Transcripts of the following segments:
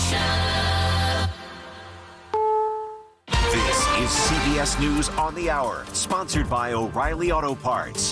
This is CBS News on the Hour, sponsored by O'Reilly Auto Parts.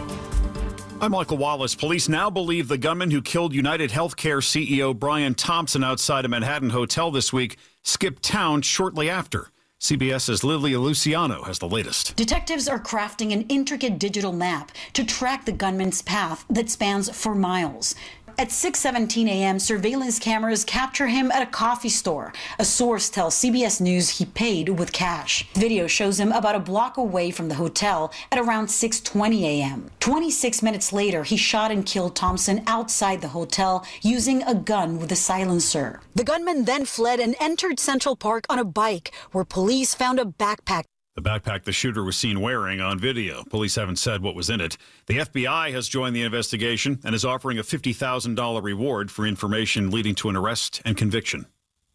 I'm Michael Wallace. Police now believe the gunman who killed United Healthcare CEO Brian Thompson outside a Manhattan hotel this week skipped town shortly after. CBS's Lilia Luciano has the latest. Detectives are crafting an intricate digital map to track the gunman's path that spans for miles. At 6:17 a.m., surveillance cameras capture him at a coffee store. A source tells CBS News he paid with cash. Video shows him about a block away from the hotel at around 6:20 a.m. 26 minutes later, he shot and killed Thompson outside the hotel using a gun with a silencer. The gunman then fled and entered Central Park on a bike, where police found a backpack. The backpack the shooter was seen wearing on video. Police haven't said what was in it. The FBI has joined the investigation and is offering a $50,000 reward for information leading to an arrest and conviction.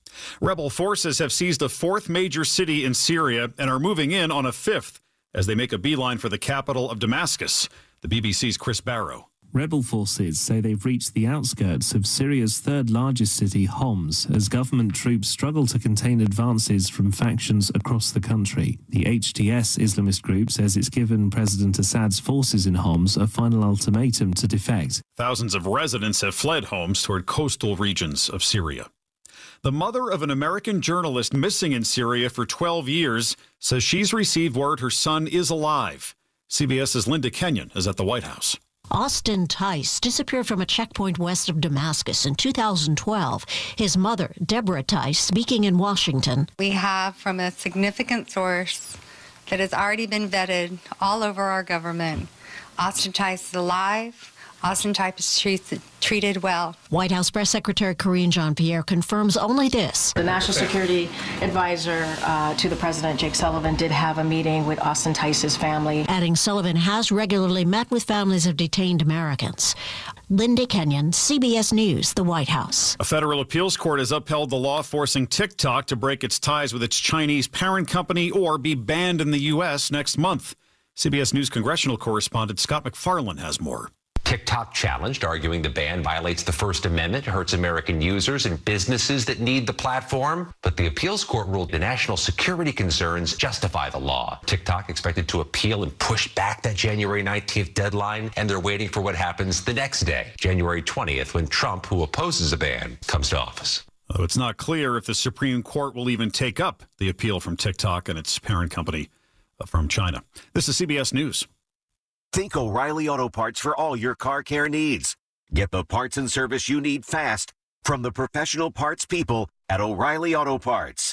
Rebel forces have seized a fourth major city in Syria and are moving in on a fifth as they make a beeline for the capital of Damascus. The BBC's Chris Barrow. Rebel forces say they've reached the outskirts of Syria's third largest city, Homs, as government troops struggle to contain advances from factions across the country. The HTS Islamist group says it's given President Assad's forces in Homs a final ultimatum to defect. Thousands of residents have fled Homs toward coastal regions of Syria. The mother of an American journalist missing in Syria for 12 years says she's received word her son is alive. CBS's Linda Kenyon is at the White House. Austin Tice disappeared from a checkpoint west of Damascus in 2012. His mother, Deborah Tice, speaking in Washington. We have from a significant source that has already been vetted all over our government. Austin Tice is alive. Austin Tice is treated well. White House Press Secretary Karine Jean-Pierre confirms only this. The National Security Advisor to the President, Jake Sullivan, did have a meeting with Austin Tice's family. Adding Sullivan has regularly met with families of detained Americans. Linda Kenyon, CBS News, the White House. A federal appeals court has upheld the law forcing TikTok to break its ties with its Chinese parent company or be banned in the U.S. next month. CBS News congressional correspondent Scott McFarlane has more. TikTok challenged, arguing the ban violates the First Amendment, hurts American users and businesses that need the platform. But the appeals court ruled the national security concerns justify the law. TikTok expected to appeal and push back that January 19th deadline, and they're waiting for what happens the next day, January 20th, when Trump, who opposes a ban, comes to office. Though it's not clear if the Supreme Court will even take up the appeal from TikTok and its parent company from China. This is CBS News. Think O'Reilly Auto Parts for all your car care needs. Get the parts and service you need fast from the professional parts people at O'Reilly Auto Parts.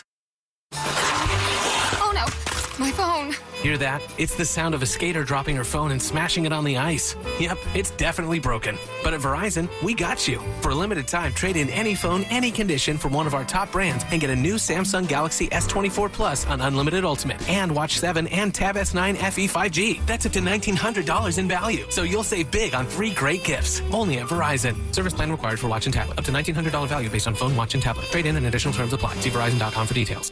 Oh no, my phone. Hear that? It's the sound of a skater dropping her phone and smashing it on the ice. Yep, it's definitely broken. But at Verizon, we got you. For a limited time, trade in any phone, any condition from one of our top brands and get a new Samsung Galaxy S24 Plus on Unlimited Ultimate and Watch 7 and Tab S9 FE 5G. That's up to $1,900 in value. So you'll save big on 3 great gifts. Only at Verizon. Service plan required for watch and tablet. Up to $1,900 value based on phone, watch, and tablet. Trade in and additional terms apply. See Verizon.com for details.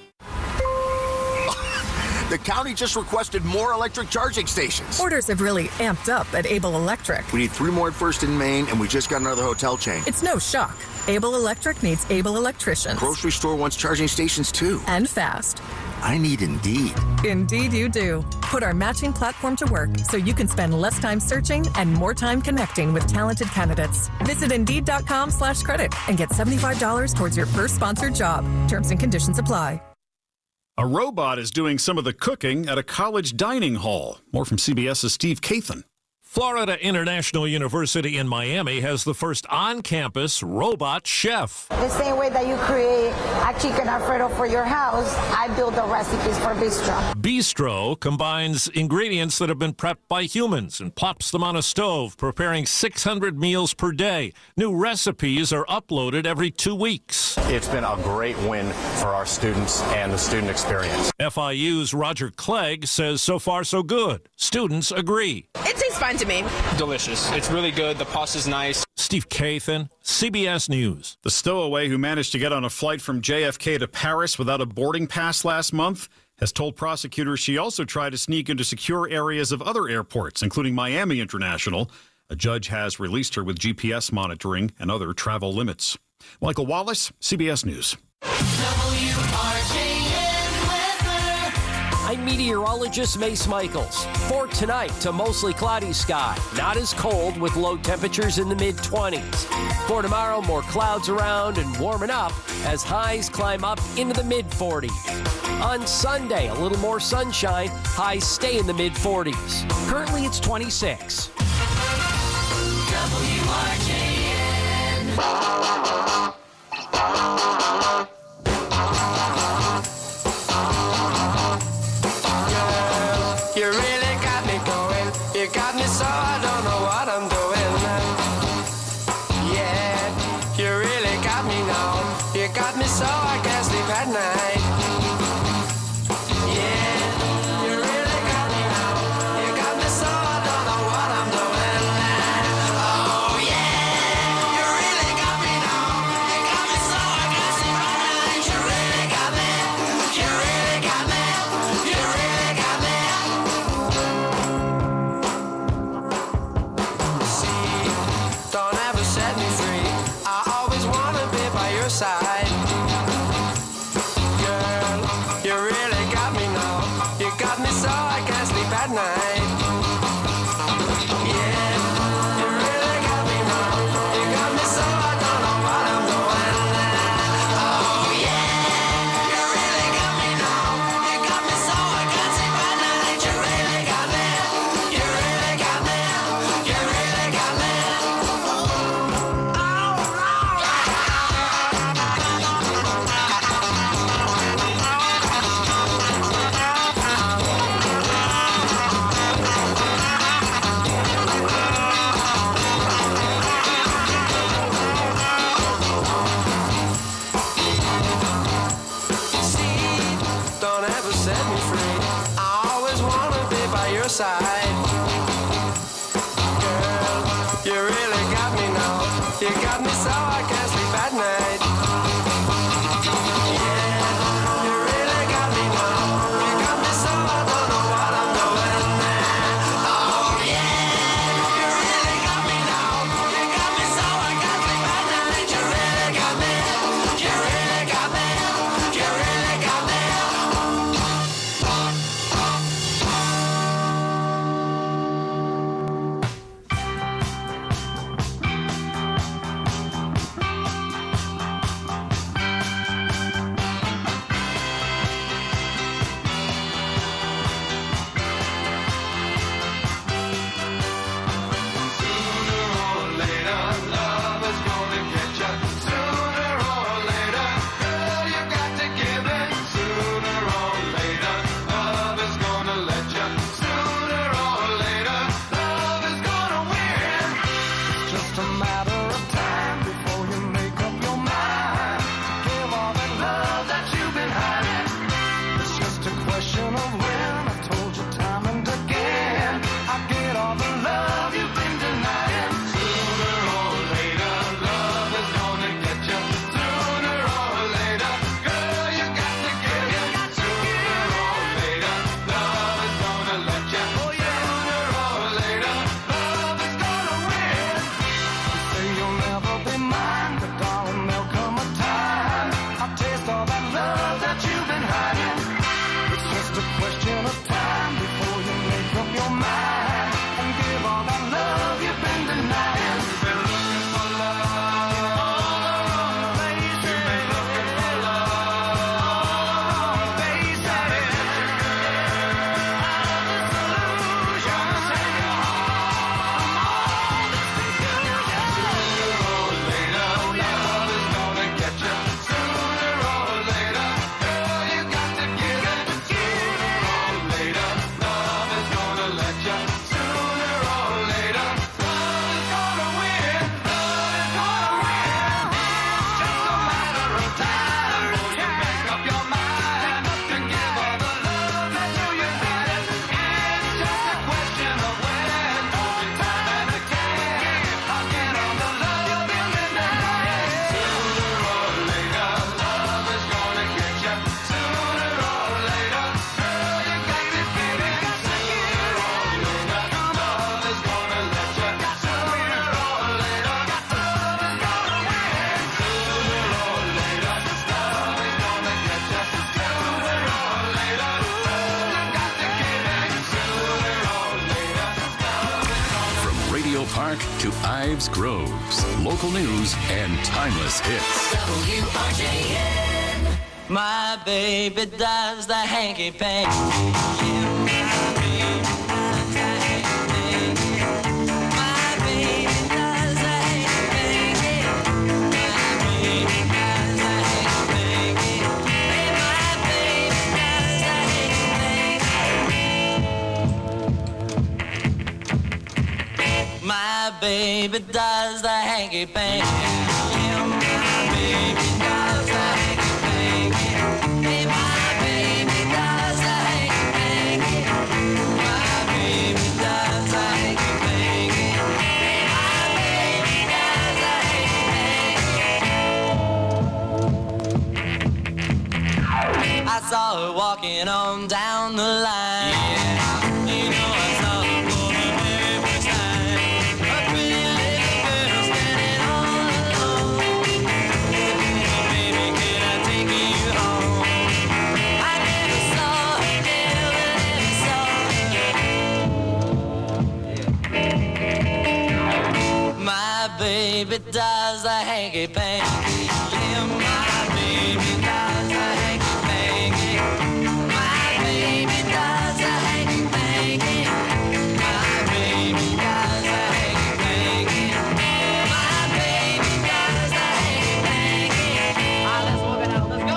The county just requested more electric charging stations. Orders have really amped up at Able Electric. We need 3 more at First and Main, and we just got another hotel chain. It's no shock. Able Electric needs able electricians. Grocery store wants charging stations, too. And fast. I need Indeed. Indeed you do. Put our matching platform to work so you can spend less time searching and more time connecting with talented candidates. Visit Indeed.com/credit and get $75 towards your first sponsored job. Terms and conditions apply. A robot is doing some of the cooking at a college dining hall. More from CBS's Steve Kathan. Florida International University in Miami has the first on-campus robot chef. The same way that you create a chicken Alfredo for your house, I build the recipes for Bistro. Bistro combines ingredients that have been prepped by humans and plops them on a stove, preparing 600 meals per day. New recipes are uploaded every 2 weeks. It's been a great win for our students and the student experience. FIU's Roger Clegg says so far so good. Students agree. It tastes fine to me. Delicious. It's really good. The pasta's nice. Steve Kathan, CBS News. The stowaway who managed to get on a flight from JFK to Paris without a boarding pass last month has told prosecutors she also tried to sneak into secure areas of other airports, including Miami International. A judge has released her with GPS monitoring and other travel limits. Michael Wallace, CBS News. I'm meteorologist Mace Michaels. For tonight, to mostly cloudy sky. Not as cold with low temperatures in the mid-20s. For tomorrow, more clouds around and warming up as highs climb up into the mid-40s. On Sunday, a little more sunshine. Highs stay in the mid-40s. Currently, it's 26. You really got me going. You got me so I don't know what I'm doing. Yeah, you really got me now. You got me so I can't sleep at night. Yeah, you really got me now. You got me so I don't know what I'm doing. Oh yeah, you really got me now. You got me so I can't sleep at night. You really got me. You really got me. You really got me. Don't ever set me free. I always wanna be by your side. Girl, you really got me now. You got me so I can't sleep at night. Yeah, you really got me now. You got me so I don't know what I'm doing. Oh yeah, you really got me now. You got me so I can't sleep at night. You really got me. You really got me. You really got me. Don't ever set me free. I always wanna be by your side. Girl, you really got me now. You got me so I can't sleep at night. Yeah, you really got me now. You got me so I don't know what I'm doing. Oh yeah, you really got me now. You got me so I can't sleep at night. You really got me. You really got me. You really got me. You'll never Park to Ives Groves. Local news and timeless hits. WRJN. My baby does the hanky panky. My baby does the hanky panky. Yeah, my baby does the hanky panky. Hey, my baby does the hanky panky. My baby does the hanky panky. Hey, my baby does the hanky panky. I saw her walking on down the line. Yeah, you know I saw her for the very first time. A pretty little girl standing all alone. Hey, baby, can I take you home? I never saw her, never saw her. My baby does the hanky panky. Yeah, my baby does the hanky panky. My baby does the hanky panky. My baby does the hanky panky. My baby does the hanky panky. Let's walk it out. Let's go.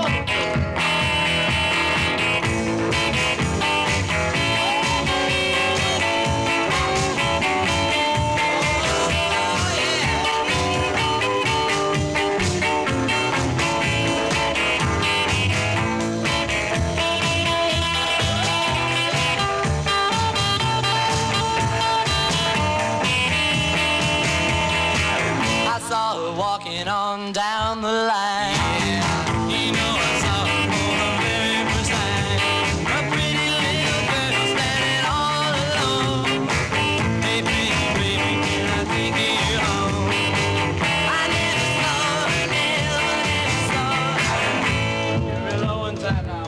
I saw her walking on down the line. Yeah, you know I saw her for the very first time. A pretty little girl standing all alone. Hey, baby, baby, can I take you home? I never saw her, never saw her. You're real low inside now.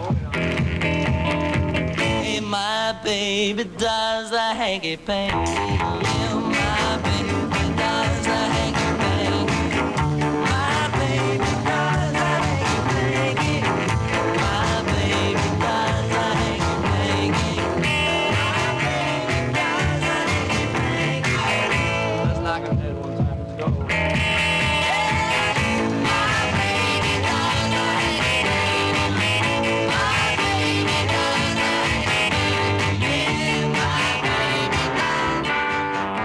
Hey, my baby does the hanky panky. Yeah, my baby does the hanky panky. My baby does the hanky panky. My baby does the hanky panky. My baby does the hanky panky. Let's knock him dead one time. Let's go. My baby does the hanky panky. My baby does the hanky panky. Yeah, my baby does.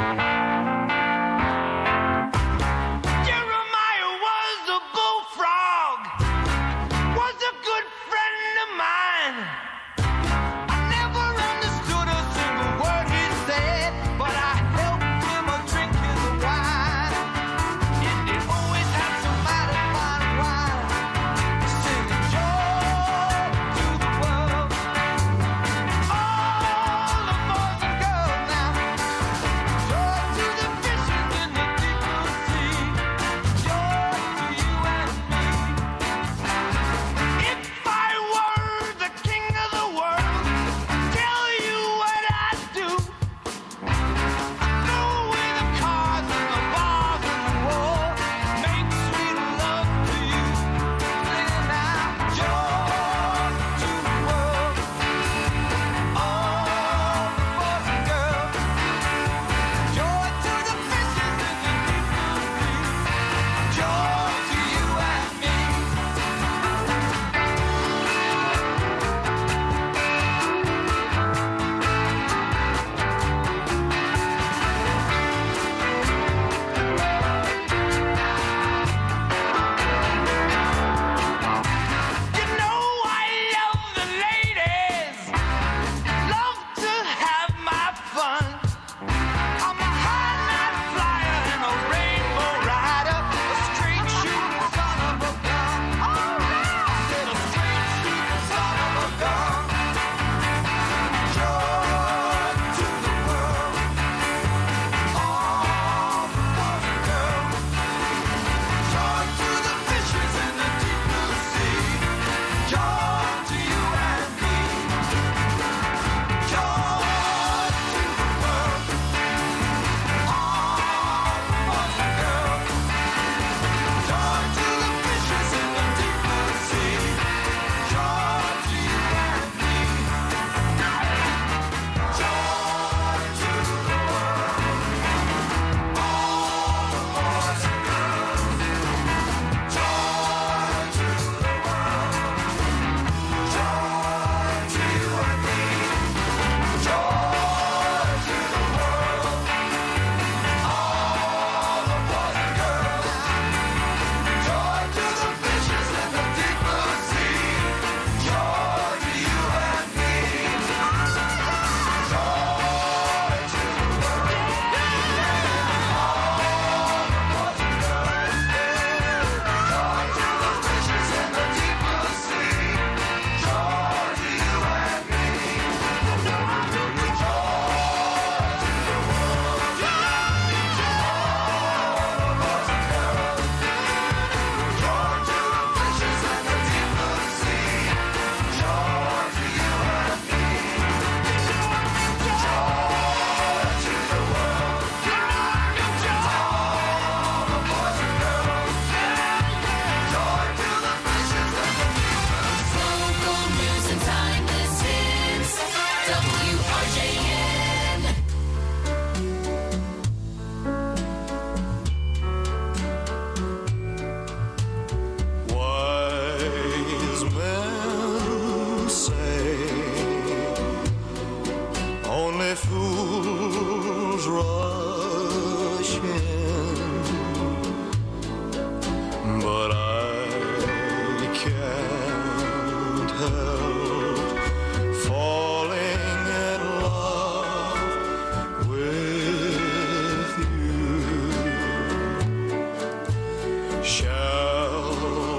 Shall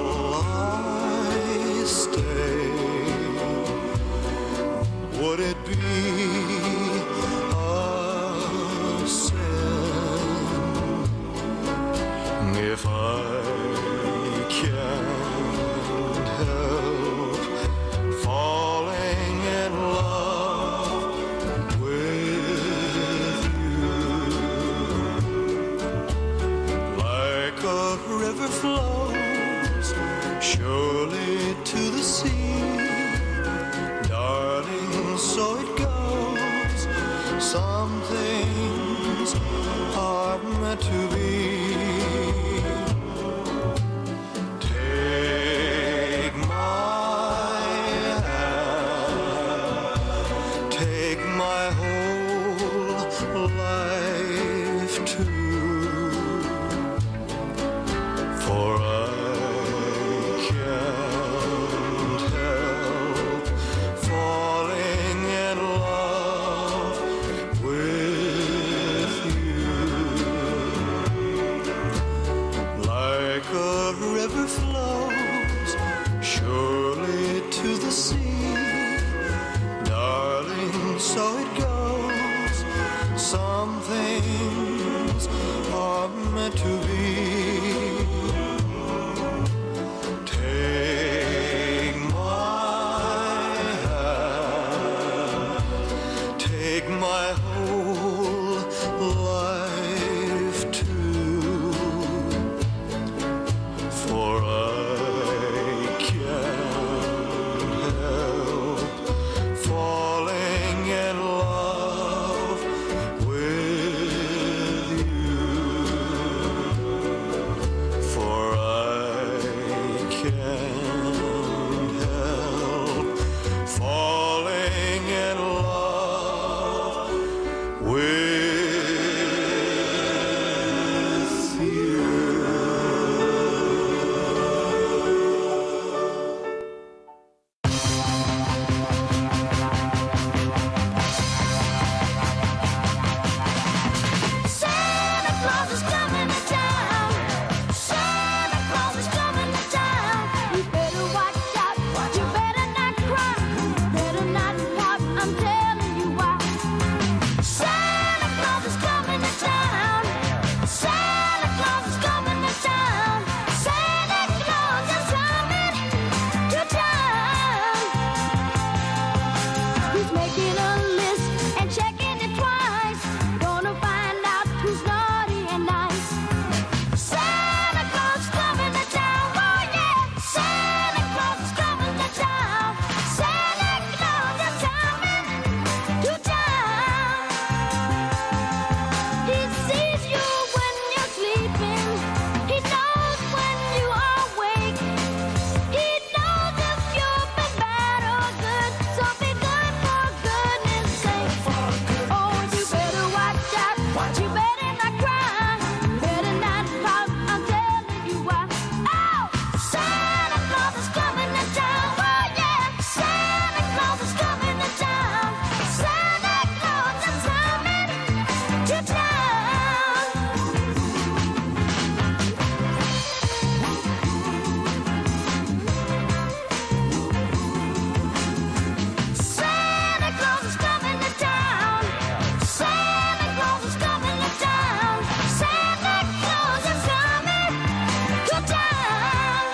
I stay? Would it be a sin if I can't help falling in love with you? Like a river flows surely to the sea, darling, so it goes. Some things are meant to be. Take my hand, take my whole life too, for I can't help falling in love with you. Like a river flows surely to the sea, darling, so it goes. Some things are meant to be. Take my hand, take my whole life too, for I can't help falling in love with you, for I can't help falling in love with you. Santa Claus is coming to town. Santa Claus is coming to town. You better watch out. You better not cry. Better not pout. I'm telling you why. Santa Claus is coming to town. Santa Claus is coming to town. Santa Claus is coming to town. He's making a list and checking it twice. Gonna find out who's naughty and nice. Santa Claus coming to town. Oh yeah, Santa Claus is coming to town. Santa Claus is coming to town. He sees you when you're sleeping. He knows when you are awake. He knows if you've been bad or good. So be good for goodness sake. Oh, you better watch out. You better not cry. Better not pout. I'm telling you why. Oh, Santa Claus is coming to town. Oh yeah, Santa Claus is coming to town. Santa Claus is coming to town. Santa Claus is coming to town. Santa Claus is coming to town. Santa Claus is coming to town.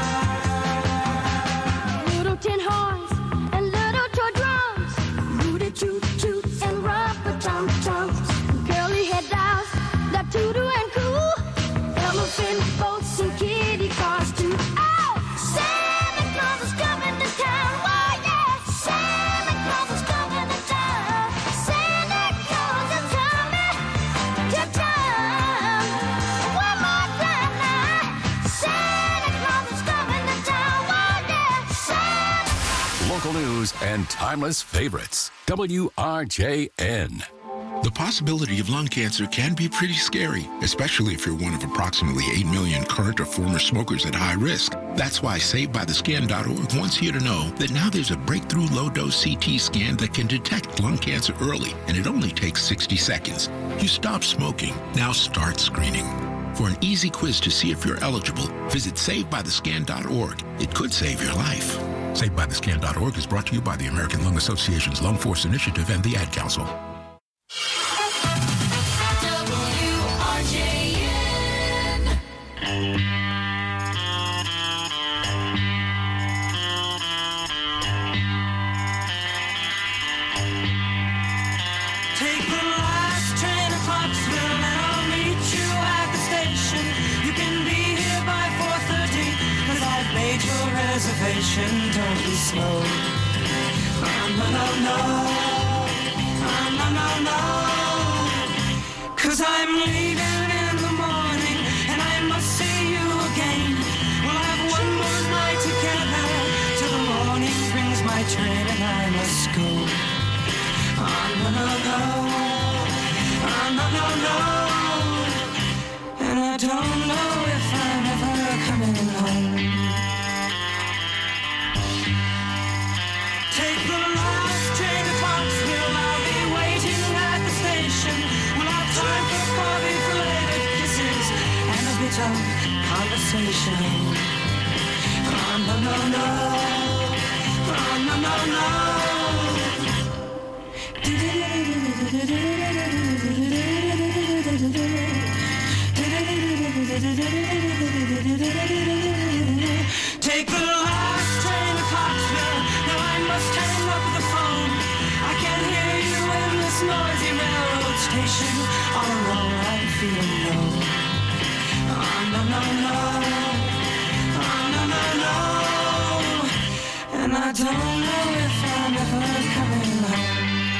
Little tin horns and little toy drums, rooty toot toot and rubber tum tums, curly head dolls that toodoo and coo, elephant boats and kitty cars too. Oh, Santa Claus is coming to town. Oh yeah, Santa Claus is coming to town. Santa Claus is coming to town. One more time now. Santa Claus is coming to town. Oh yeah, Santa. Local news and timeless favorites. WRJN. The possibility of lung cancer can be pretty scary, especially if you're one of approximately 8 million current or former smokers at high risk. That's why SavedByTheScan.org wants you to know that now there's a breakthrough low-dose CT scan that can detect lung cancer early, and it only takes 60 seconds. You stop smoking, now start screening. For an easy quiz to see if you're eligible, visit SaveByTheScan.org. It could save your life. SaveByTheScan.org is brought to you by the American Lung Association's Lung Force Initiative and the Ad Council. Take the last train to Clarksville and I'll meet you at the station. You can be here by 4:30 'cause I've made your reservation. Don't be slow. No, no, no. No, no, no. 'Cause I'm leaving in the morning and I must see you again. We'll have one more night together till the morning brings my train and I must go. No, no, no. No, no, no. And I don't know if I'm ever coming home. Take the last train to Clarksville. I'll be waiting at the station. We'll have time for coffee-flavored kisses and a bit of conversation. No, no, no. No, no, no. Take the last train to Clarksville. Now I must hang up the phone. I can't hear you in this noisy railroad station. All alone I'm feeling low. No, no, no. No, no, no. And I don't know if I'm ever coming home.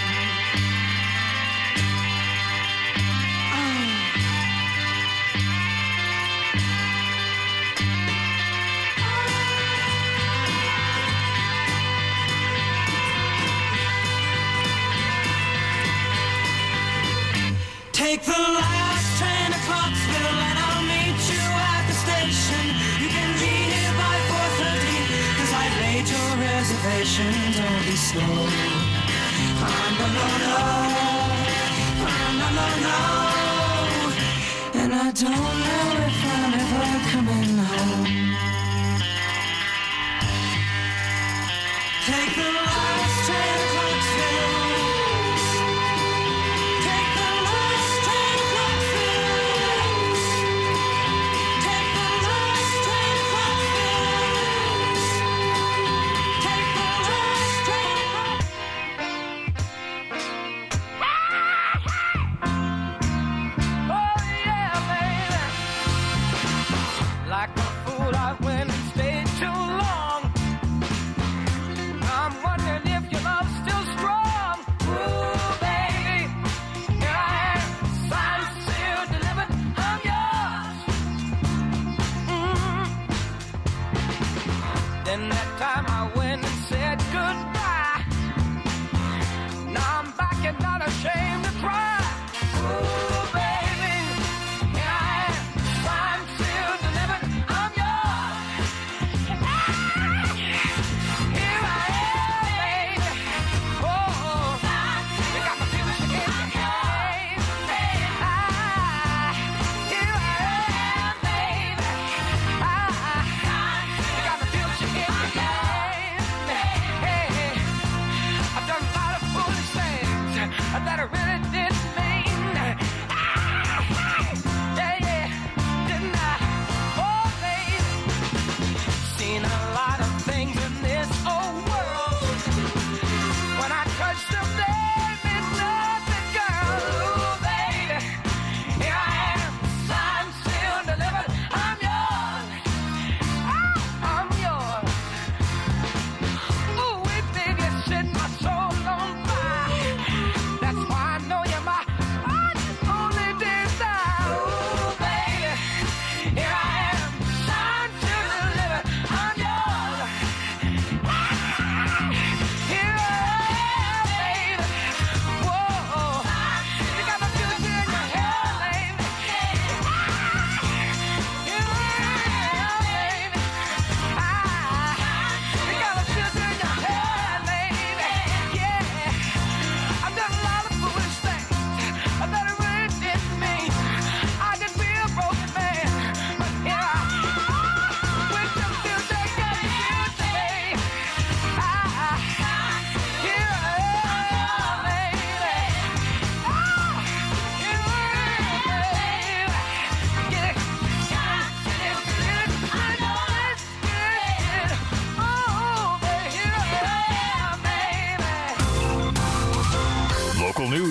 Take the last train to Clarksville and I'll meet you at the station. You can be here by 4:30 'cause I've made your reservation. Don't be slow. No, no, no. No, no, no. And I don't know if I'm ever coming home. Take the last train to Clarksville. Like a fool, I went and stayed too long. I'm wondering if your love's still strong. Ooh, baby, here I am, signed, sealed, delivered, I'm yours. Then that time I went and said goodbye. Now I'm back and not ashamed to cry. Ooh, baby, here I am, signed, sealed, delivered, I'm yours. Here I am, baby. Oh, you got my feelings in your hand. Here I am, baby. You got my feelings in your hand. I've done a lot of foolish things that I really didn't mean. Yeah, yeah, didn't I? Oh, baby, seen a lot of things in this old world. When I touch them, they mean nothing, girl. Ooh, baby, here I am, signed, sealed, delivered, I'm yours. Oh, I'm yours. Ooh, baby, you set my soul on fire. That's why I know you're my only desire. Ooh, baby, here I am, signed, sealed, delivered, I'm yours.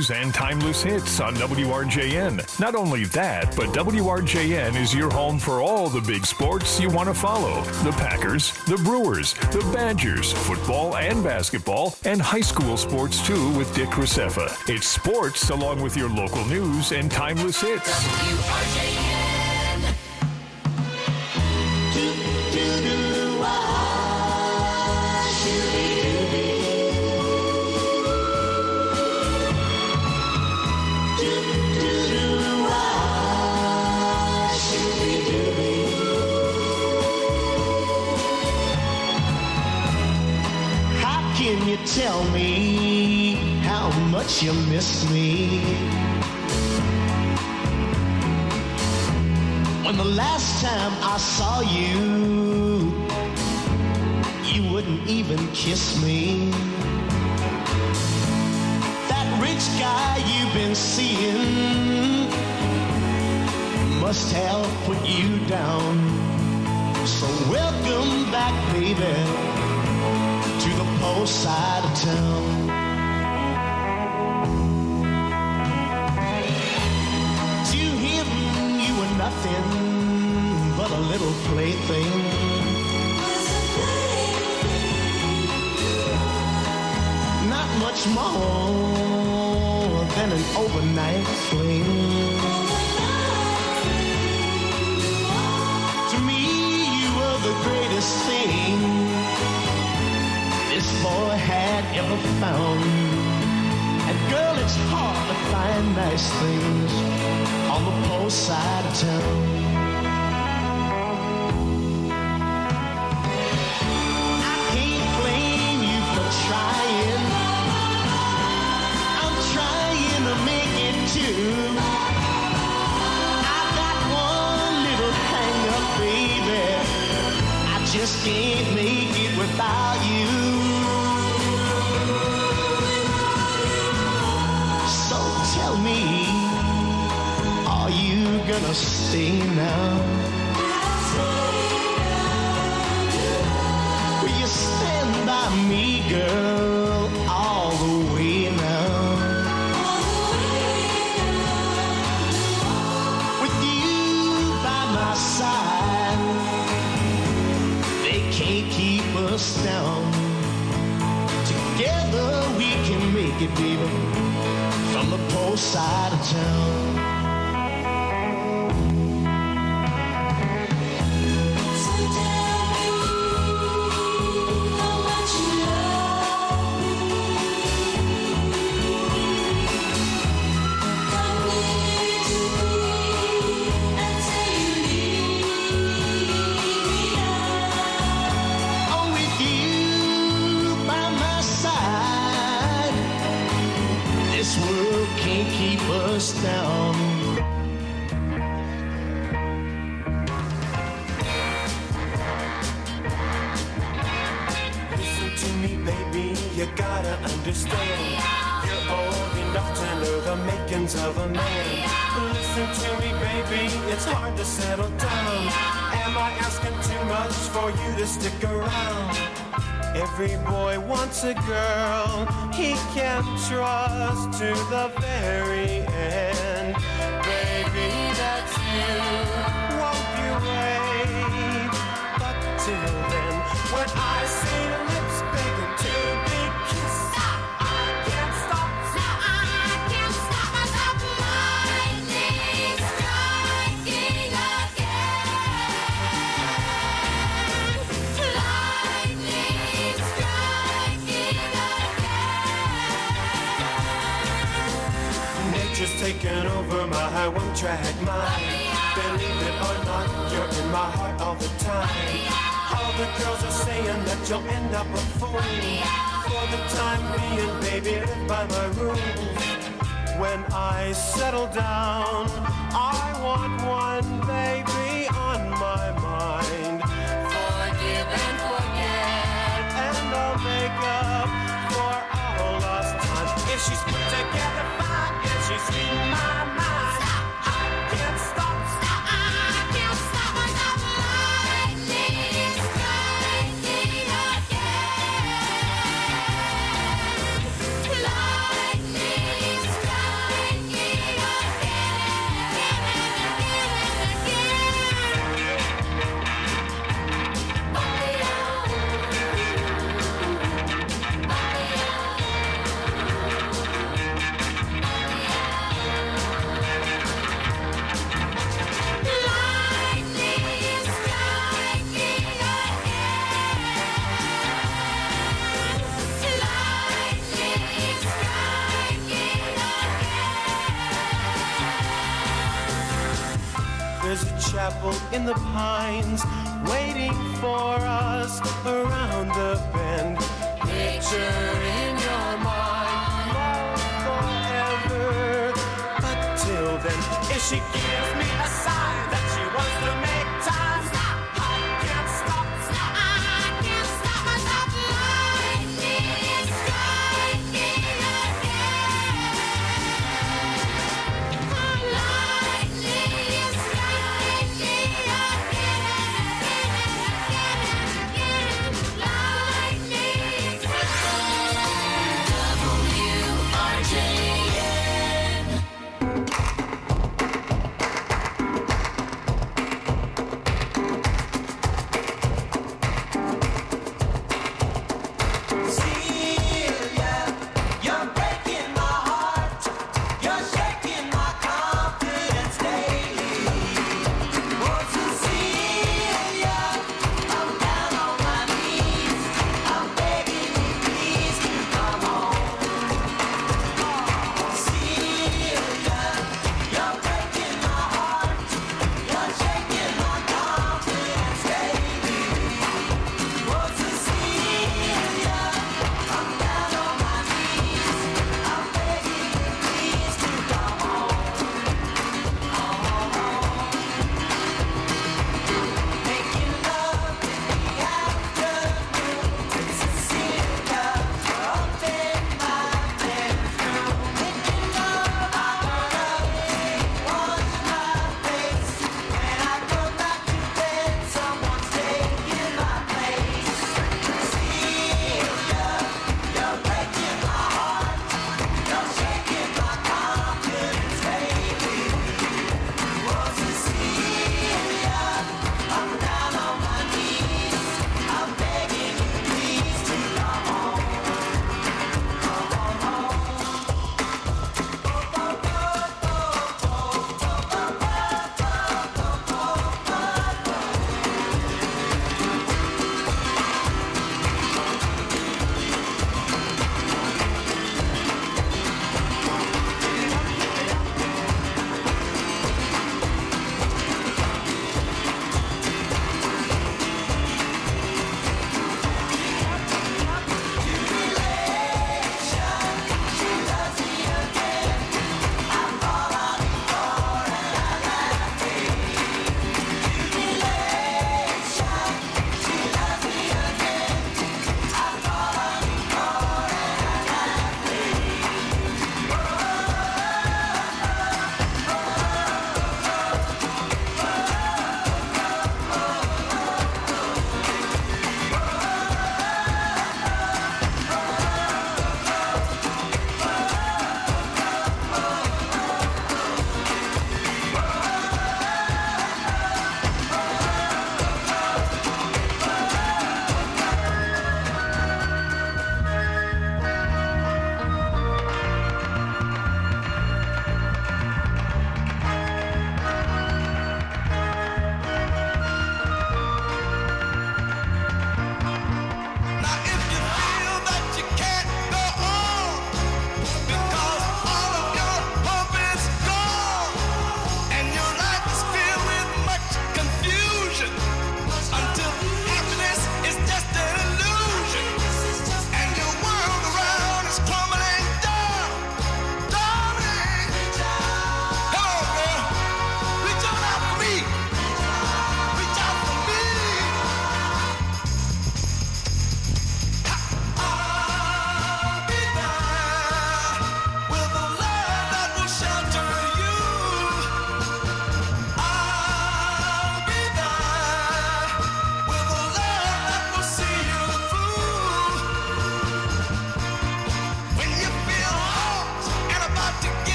news and timeless hits on WRJN. Not only that, but WRJN is your home for all the big sports you want to follow. The Packers, the Brewers, the Badgers, football and basketball, and high school sports too with Dick Graceffa. It's sports along with your local news and timeless hits. Can you tell me how much you miss me? When the last time I saw you, you wouldn't even kiss me. That rich guy you've been seeing must have put you down. So welcome back, baby, to the post side of town. To him, you were nothing but a little plaything. Not much more than an overnight fling. To me, you were the greatest thing this boy had ever found. And girl, it's hard to find nice things on the post side of town. I can't blame you for trying. I'm trying to make it too. I got one little hang up, baby. I just can't make it without you. Tell me, are you gonna stay now? Will you stand by me, girl, all the way now? With you by my side, they can't keep us down. Together we can make it, baby, from the post side of town. So tell me how much you love me. Come near to me and say you need me now. Oh, with you by my side, this world can't keep us down. Listen to me, baby, you gotta understand. You're old enough to know the makings of a man. Listen to me, baby, it's hard to settle down. Am I asking too much for you to stick around? Every boy wants a girl he can trust to the very end. Baby, that's you. Won't you wait? But till then, when I see lips begging to be kissed, I can't stop. No, I can't stop myself. Lightning striking again. Nature's taken over my one-track mind. Believe it or not, you're in my heart all the time. All the girls are saying that you'll end up a fool. For the time being, baby, live by my rules. When I settle down, I want one baby on my mind. Forgive and forget, and I'll make up for all lost time. If she's put together fine, if she's in my mind, I can't stop. I can't stop myself. Lightning striking again. Lightning striking. devil in the pines, waiting for us around the bend. Picture in your mind, love forever. But till then, if she gives me a sign that she wants to make time, stop, I can't stop, stop, I can't stop myself. Lightning is striking again. Lightning is striking again and again and again. Lightning strikes. WRJN.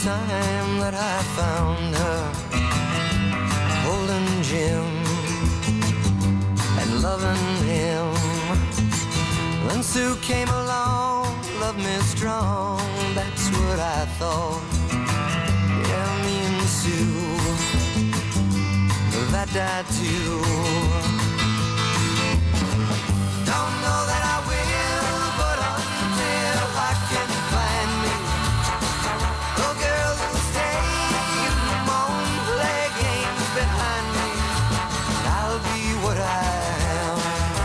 time that I found her holding Jim and loving him. When Sue came along, loved me strong, that's what I thought. Yeah, me and Sue, that died too. Don't know that I will, but until I can find me a girl who'll stay and won't play games behind me, I'll be what I am,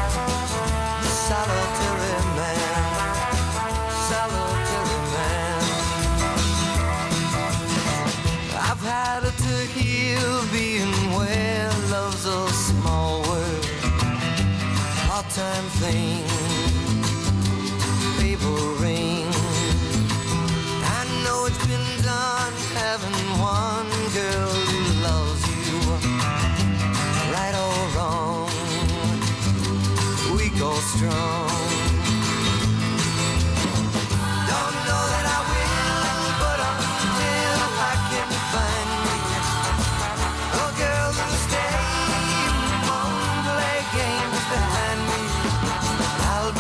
solitary man, solitary man. I've had it to heal being where love's a small word, part-time thing, paper ring. I know it's been done having one girl who loves you, right or wrong, weak or strong. Don't know that I will, but until I can find me a girl who'll stay and won't play games behind me, I'll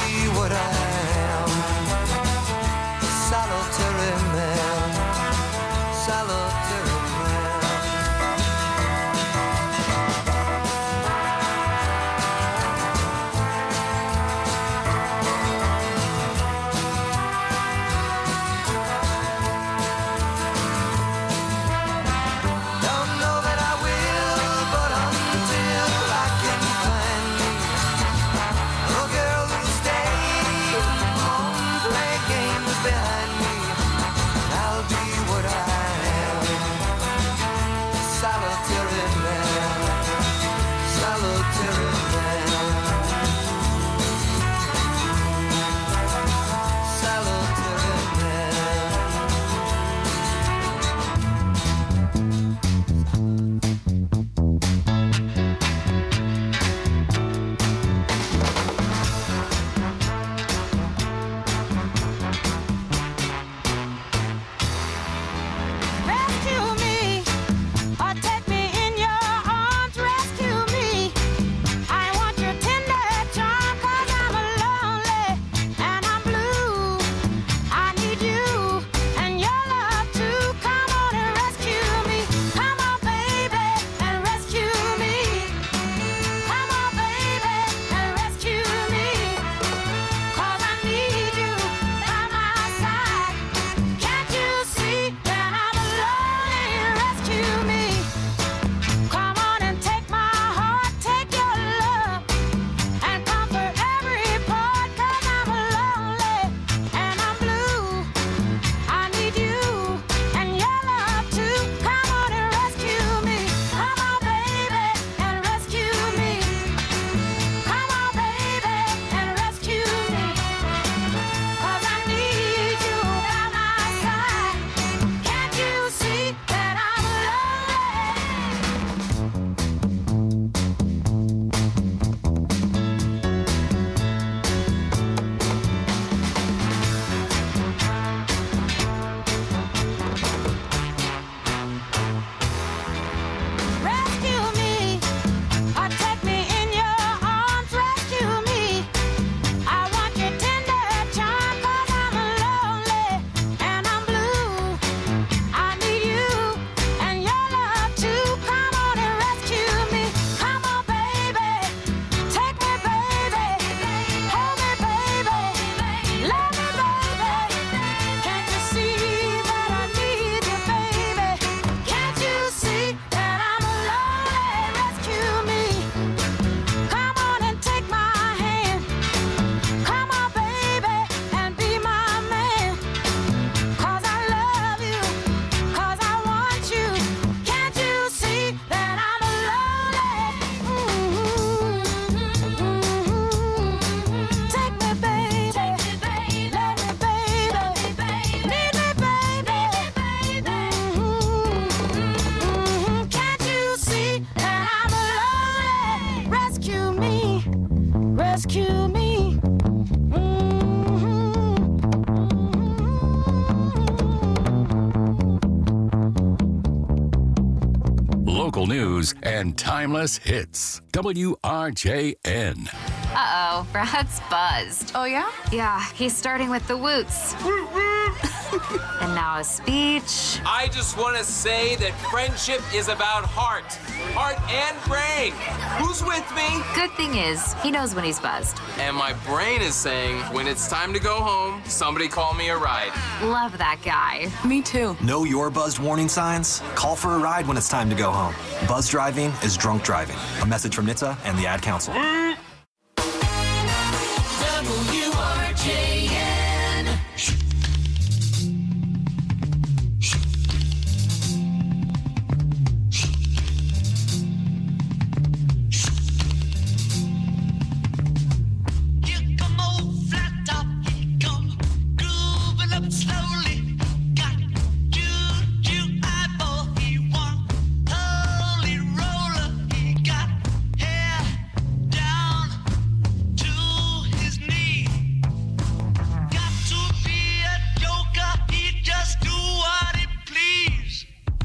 news and timeless hits. WRJN. Uh-oh, Brad's buzzed. Oh, yeah? Yeah, he's starting with the woots. And now a speech. I just want to say that friendship is about heart and brain. Who's with me? Good thing is, he knows when he's buzzed. And my brain is saying, when it's time to go home, somebody call me a ride. Love that guy. Me too. Know your buzzed warning signs? Call for a ride when it's time to go home. Buzz driving is drunk driving. A message from NHTSA and the Ad Council. WRJN. Here come old flat top, he come grooving up slowly. Got juju eyeball, he want holy roller. He got hair down to his knee. Got to be a joker, he just do what he please.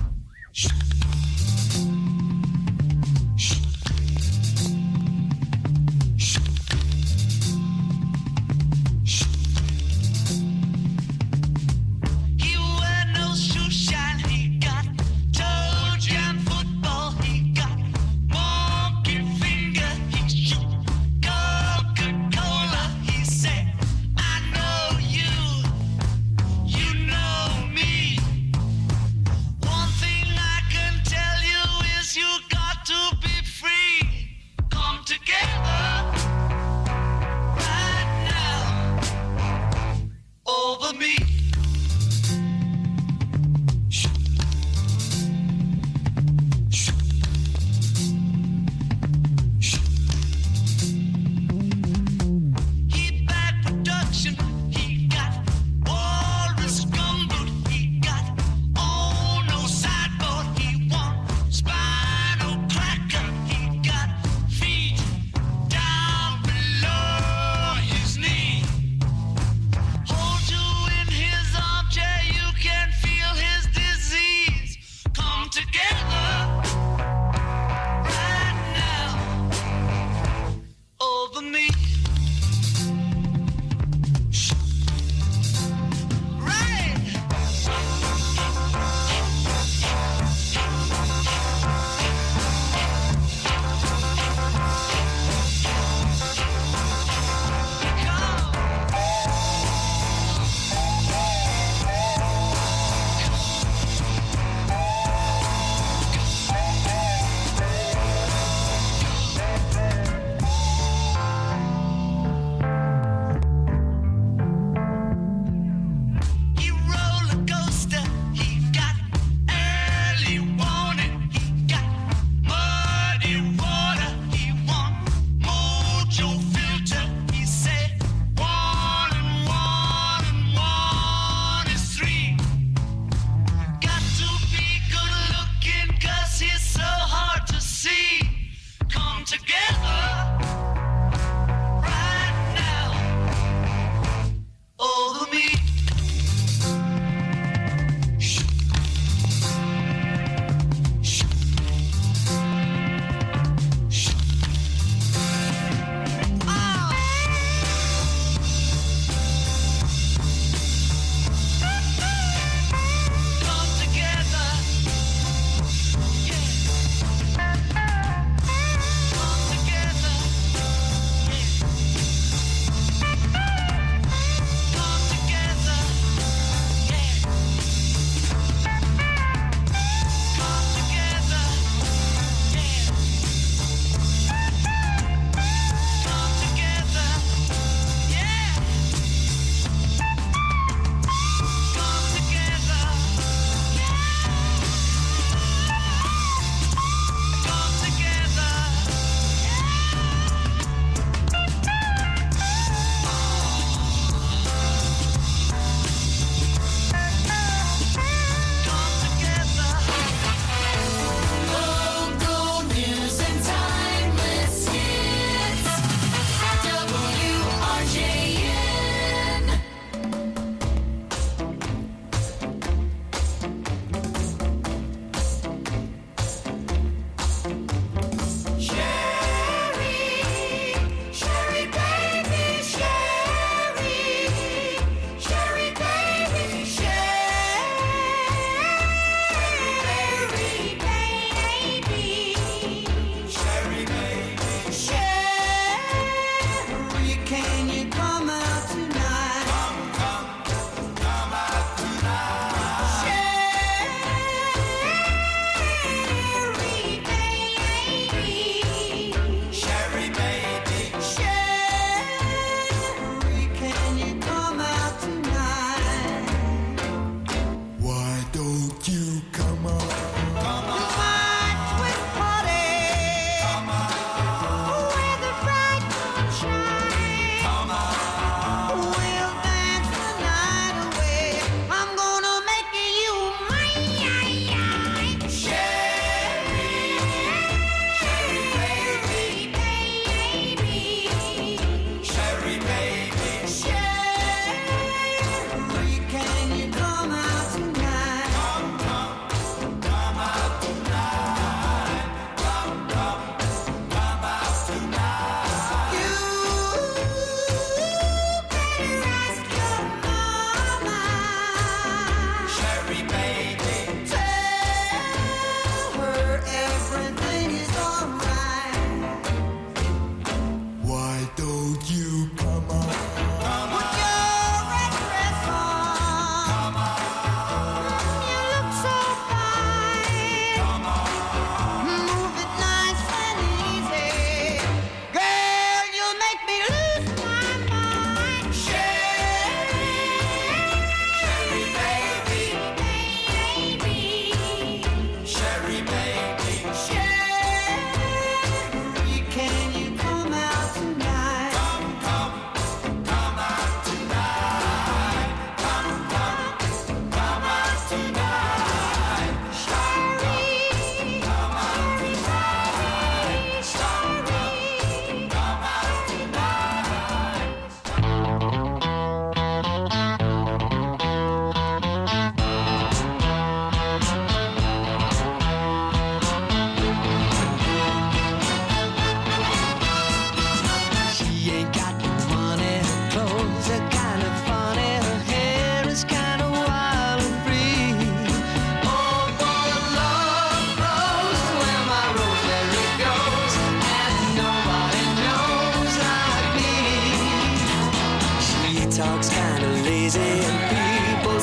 He wear no shoe shine, he got toe jam football, he got monkey finger, he shoot Coca-Cola, he say, I know you, you know me. One thing I can tell you is you got to be free. Come together right now over me. He bad production, he got walrus gumboot, he got on no sideboard, he want spinal cracker, he got feet down below his knee. Hold you in his armchair, you can feel his disease. Come together right now over me. Right. He roller coaster, he got early warning, he got muddy water, he want mojo filter, he say 1 and 1 and 1 is 3. Got to be good looking 'cause he's so hard to see. Come together right now over me. Come together. Come together.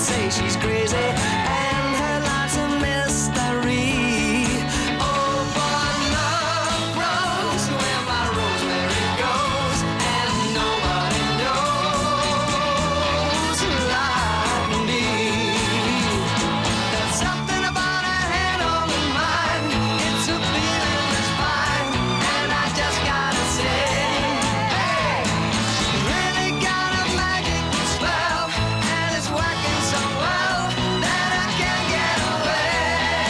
say she's crazy, and her life's a mystery. Oh, but love grows where my rosemary goes, and nobody knows like me. There's something about a hand on the mind. It's a feeling that's fine, and I just gotta say, hey, she's really got a magical spell, and it's working so well that I can't get away.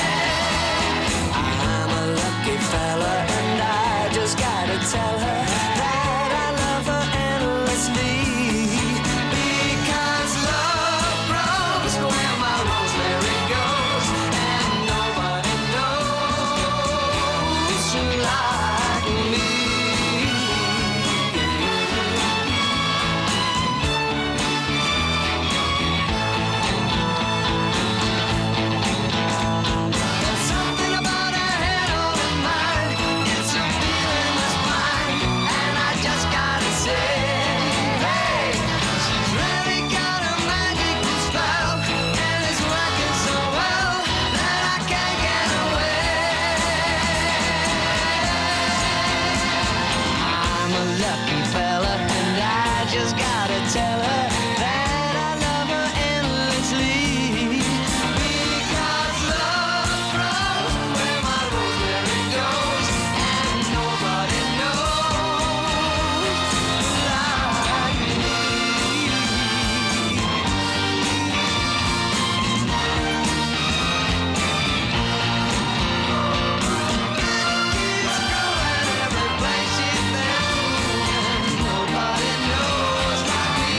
I'm a lucky fella, and I just gotta tell her that I love her endlessly. Because love grows where my rosemary goes, and nobody knows like me. There's something about her head on her mind. It's a feeling that's fine, and I just gotta say, hey, she's really got a magical spell, and it's working so well that I can't get away. I'm a lucky fella, and I just gotta tell her that I love her endlessly. Because love grows where my rosemary goes, and nobody knows like me. Keeps growing every place she's been, and nobody knows like me.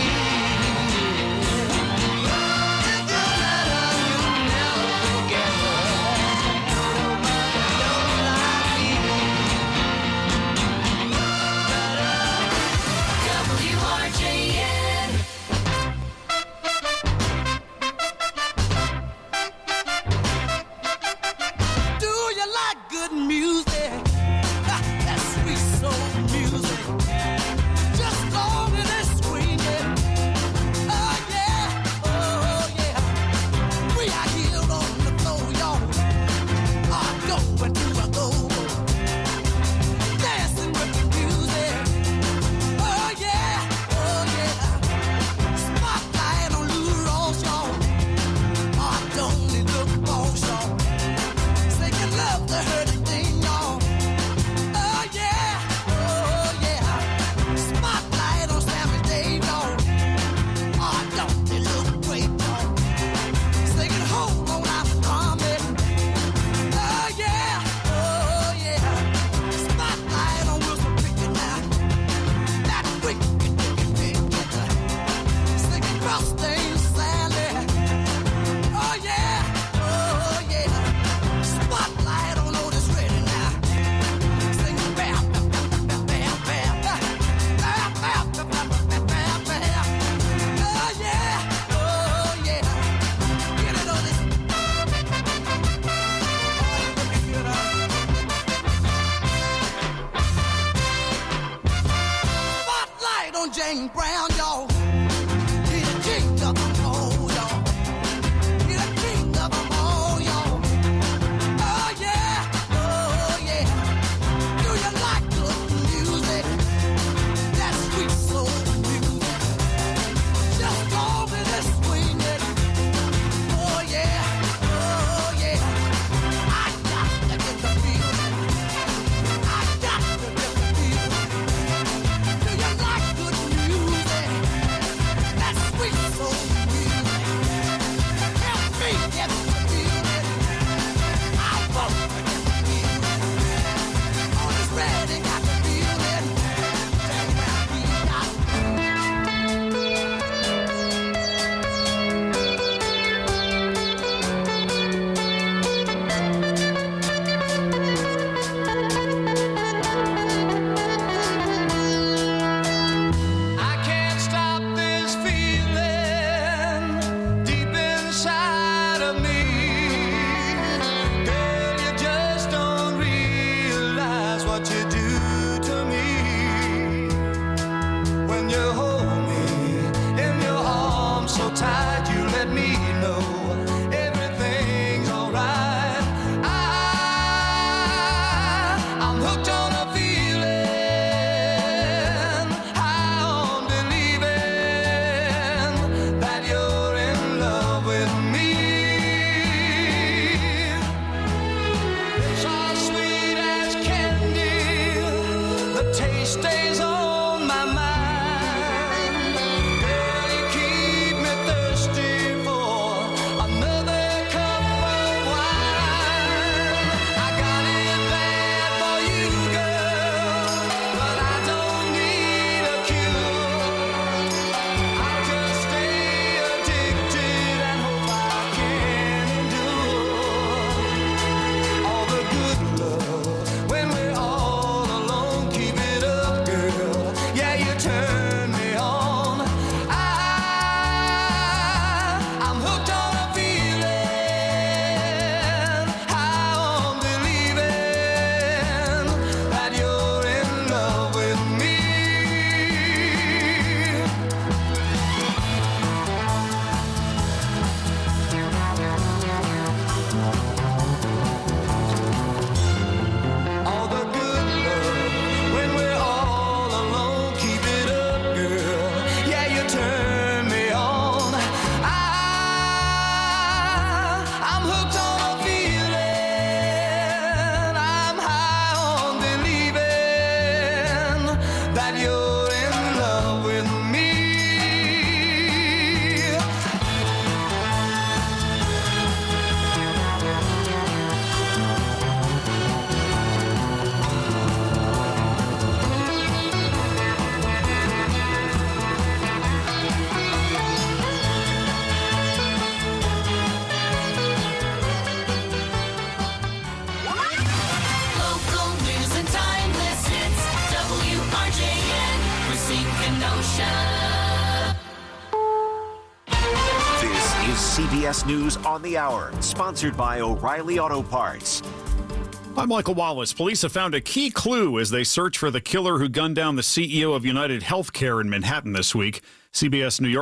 If you let her, you'll never forget her. Nobody knows like me. WRJN. Do you like good music? That sweet soul music. Just long as it's swinging. Oh yeah, oh yeah. We are here on the floor, y'all. Go and do a go. Dancing with the music. Oh yeah, oh yeah. Spotlight on Lou Ross, y'all. Don't it look boss, y'all? Singing love to hurting thing, y'all. Oh yeah, oh yeah. Spotlight on Sammy Dave, y'all. Don't it look great, y'all? Singing home on our comment. Oh yeah, oh yeah. Spotlight on Wilson Pickett now. That wicked picket. Singing cross things, Sally. Oh yeah, oh yeah. Spotlight on Otis Redding now. Singing bam, bam, bam, bam, bam, bam, bam, bam, bam, bam, bam, bam. Oh yeah, oh yeah. Get it on this. Spotlight on Jane Brown, y'all. He's the king of them all, y'all. He's the king of them all, y'all. Oh yeah, oh yeah. Do you like good music? That sweet soul music. Just long as it's swinging. Oh yeah, oh yeah. I got to get the feeling. I got to get the feeling. Do you like good music? That sweet soul music. Help me get the feeling. I want to get the feeling. On this ready, got the feeling. Tell me how we got I can't stop this feeling deep inside of me. Girl, you just don't realize what you do to me. When you hold me in your arms so tight, you let me stays on my mind. Girl, you keep me thirsty for another cup of wine. I got it bad for you, girl, but I don't need a cure. I'll just stay addicted and hope I can endure all the good love when we're all alone. Keep it up, girl. Yeah, you turn me on. I'm hooked on a feeling, high on believing that you're in love with me. All the good love when we're all alone. Keep it up, girl. Yeah, you turn me on. I'm hooked on a feeling. I'm high on believing that you're in love with me. Local news and timeless hits. WRJN, Racine Kenosha. This is CBS News on the Hour, sponsored by O'Reilly Auto Parts. I'm Michael Wallace. Police have found a key clue as they search for the killer who gunned down the CEO of United Healthcare in Manhattan this week. CBS New York